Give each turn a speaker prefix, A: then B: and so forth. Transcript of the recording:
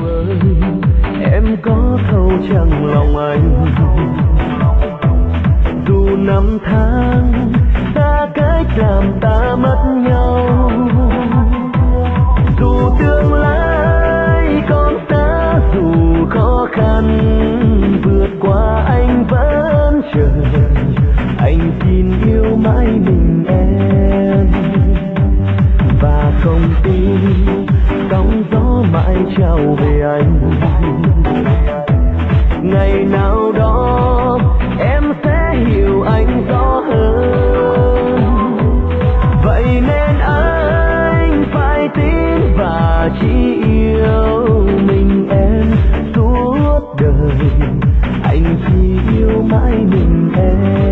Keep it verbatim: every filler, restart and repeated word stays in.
A: ơi, em có thấu chẳng lòng anh. Dù năm tháng xa cách làm ta mất nhau, dù tương lai còn xa, dù khó khăn vượt qua anh vẫn chờ. Anh xin yêu mãi mình em và không tin sóng gió mãi trao về anh. Ngày nào đó em sẽ hiểu anh rõ hơn, vậy nên anh phải tin và chỉ yêu mình em suốt đời. Anh chỉ yêu mãi mình em.